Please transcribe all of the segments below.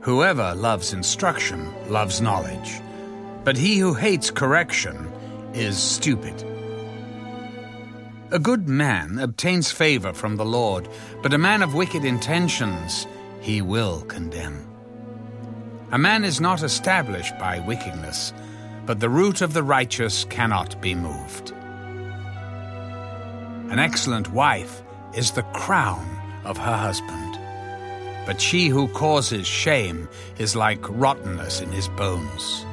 Whoever loves instruction loves knowledge, but he who hates correction is stupid. A good man obtains favor from the Lord, but a man of wicked intentions he will condemn. A man is not established by wickedness, but the root of the righteous cannot be moved. An excellent wife is the crown of her husband, but she who causes shame is like rottenness in his bones.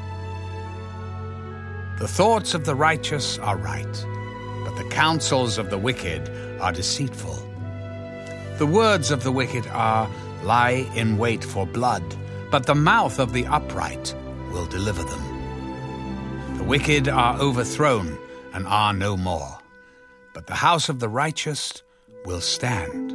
The thoughts of the righteous are right, but the counsels of the wicked are deceitful. The words of the wicked lie in wait for blood, but the mouth of the upright will deliver them. The wicked are overthrown and are no more, but the house of the righteous will stand.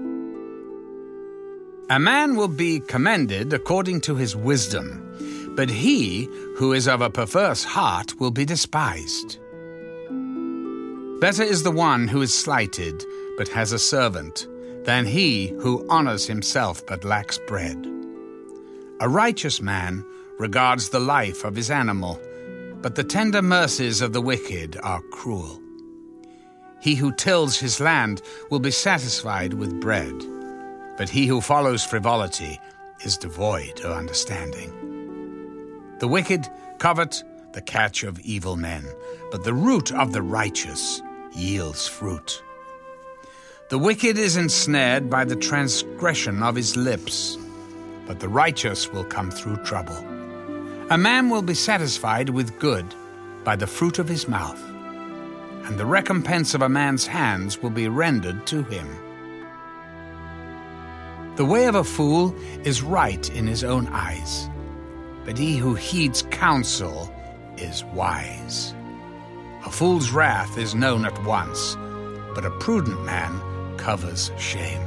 A man will be commended according to his wisdom, but he who is of a perverse heart will be despised. Better is the one who is slighted, but has a servant, than he who honors himself but lacks bread. A righteous man regards the life of his animal, but the tender mercies of the wicked are cruel. He who tills his land will be satisfied with bread, but he who follows frivolity is devoid of understanding. The wicked covet the catch of evil men, but the root of the righteous yields fruit. The wicked is ensnared by the transgression of his lips, but the righteous will come through trouble. A man will be satisfied with good by the fruit of his mouth, and the recompense of a man's hands will be rendered to him. The way of a fool is right in his own eyes, but he who heeds counsel is wise. A fool's wrath is known at once, but a prudent man covers shame.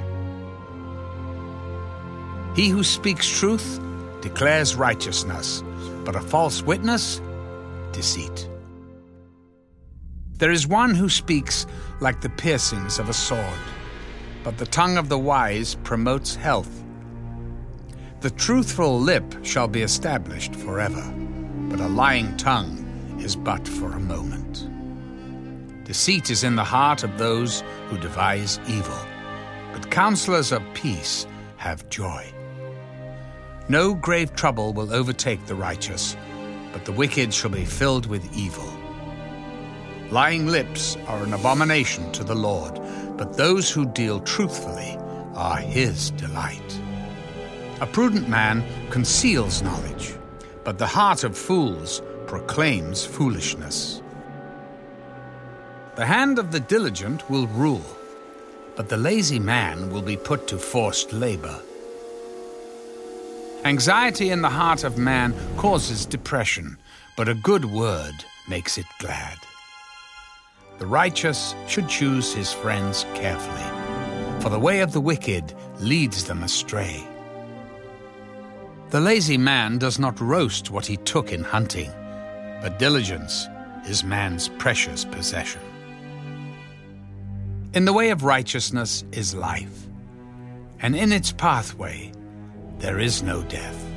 He who speaks truth declares righteousness, but a false witness, deceit. There is one who speaks like the piercings of a sword, but the tongue of the wise promotes health. The truthful lip shall be established forever, but a lying tongue is but for a moment. Deceit is in the heart of those who devise evil, but counselors of peace have joy. No grave trouble will overtake the righteous, but the wicked shall be filled with evil. Lying lips are an abomination to the Lord, but those who deal truthfully are his delight. A prudent man conceals knowledge, but the heart of fools proclaims foolishness. The hand of the diligent will rule, but the lazy man will be put to forced labor. Anxiety in the heart of man causes depression, but a good word makes it glad. The righteous should choose his friends carefully, for the way of the wicked leads them astray. The lazy man does not roast what he took in hunting, but diligence is man's precious possession. In the way of righteousness is life, and in its pathway there is no death.